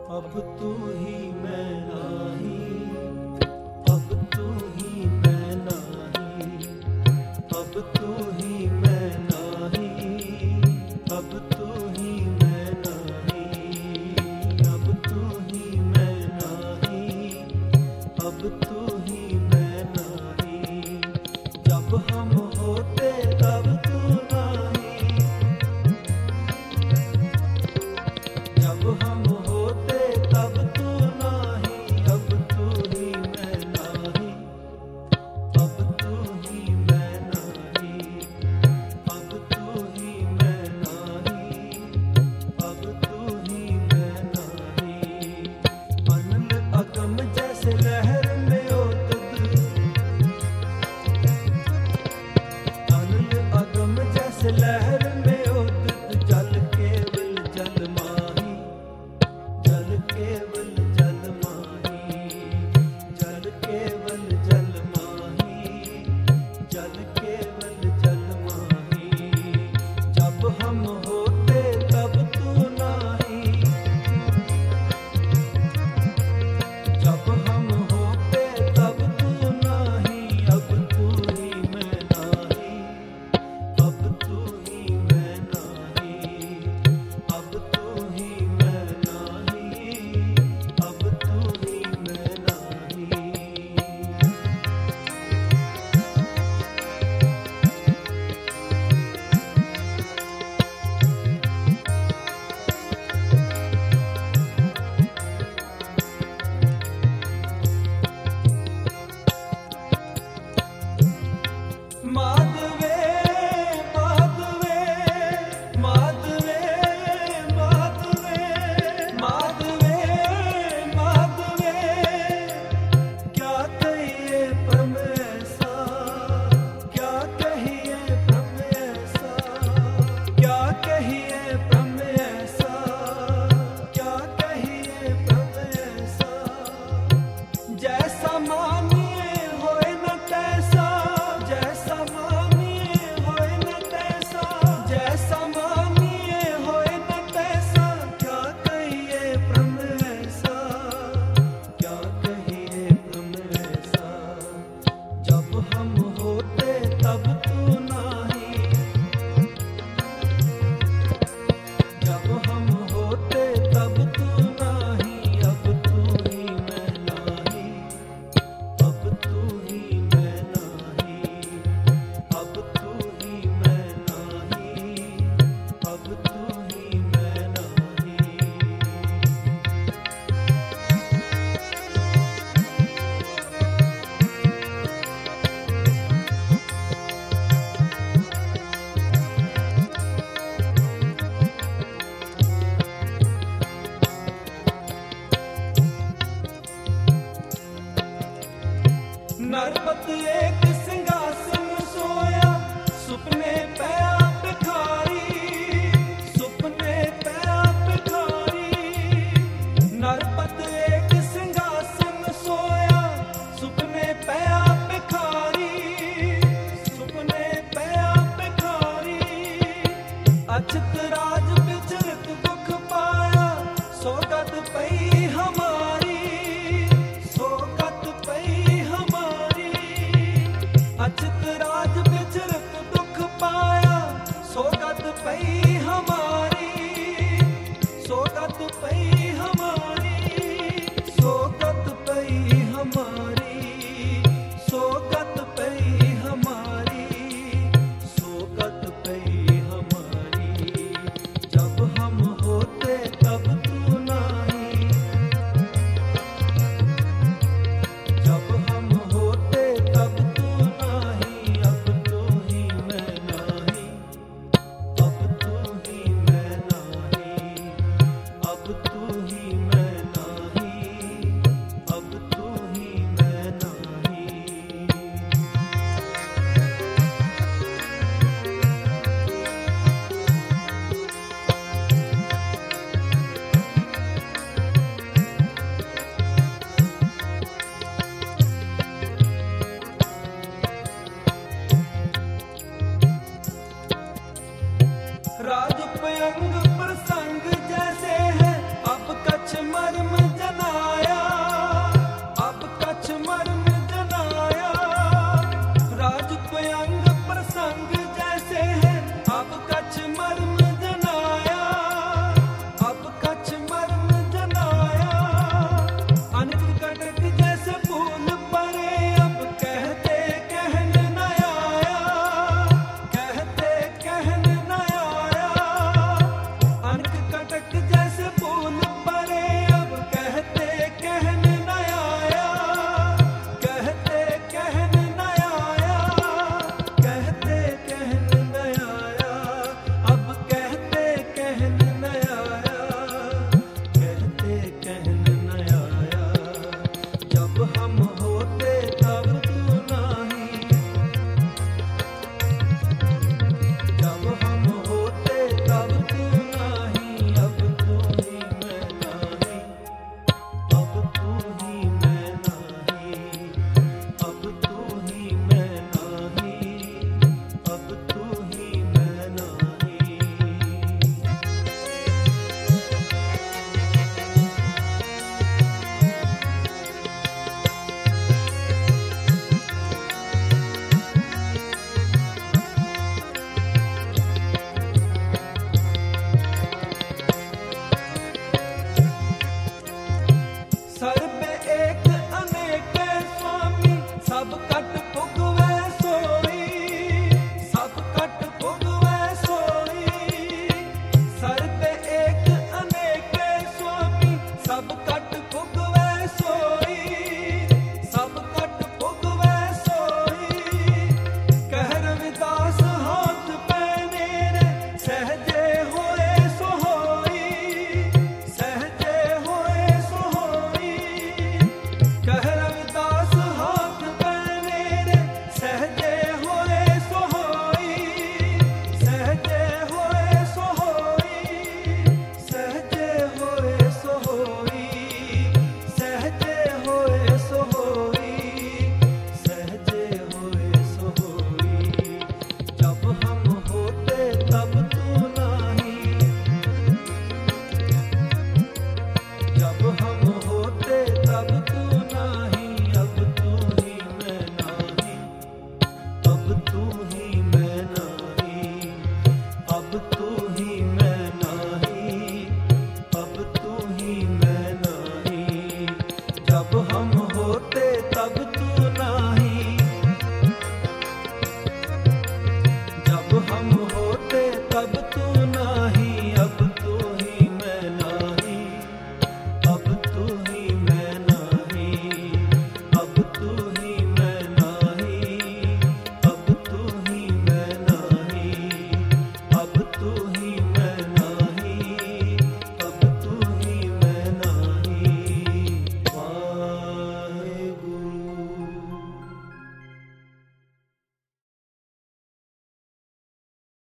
अब तू ही मैं नाही, अब तू ही मैं नाही, अब तू ही मैं नाही, अब तू ही मैं नाही, अब तू ही मैं नाही, अब तू ही मैं नाही। जब हम होते तब तू नाही, जब हम होते तब तू नाही, अब तू ही मैं नाही, अब तू ही मैं नाही, अब तू ही मैं नाही, अब तू ही मैं नाही। अनल अगम जैसे लहर में ओतद, अनल अगम जैसे लहर में ओतद, जल केवल जल माही, जल केवल जल माही, जल केवल जल माही, जल केवल जल माही। जब हम होते तब तू नाही, जब हम होते तब तू नाही, अब तू ही मैं नाही, अब तू ही मैं नाही, अब तू ही मैं नाही, अब तू ही मैं नाही। माधवे माधवे माधवे माधवे माधवे माधवे, क्या कहिए प्रम ऐसा, क्या कहिए प्रम ऐसा, क्या कहिए प्रम ऐसा, क्या कहिए प्रम ऐसा। जैसा मानिए होए न तैसा, जैसा मानिए होए न तैसा, जैसा मानिए होए न तैसा। क्या कहिए प्रम ऐसा, क्या कहिए प्रम ऐसा। जब हम होते तब तू नाही, जब हम होते तब तू नाही, अब तू ही मैं नाही, अब तू ही मैं नाही, अब तू ही मैं नाही, अब तू ही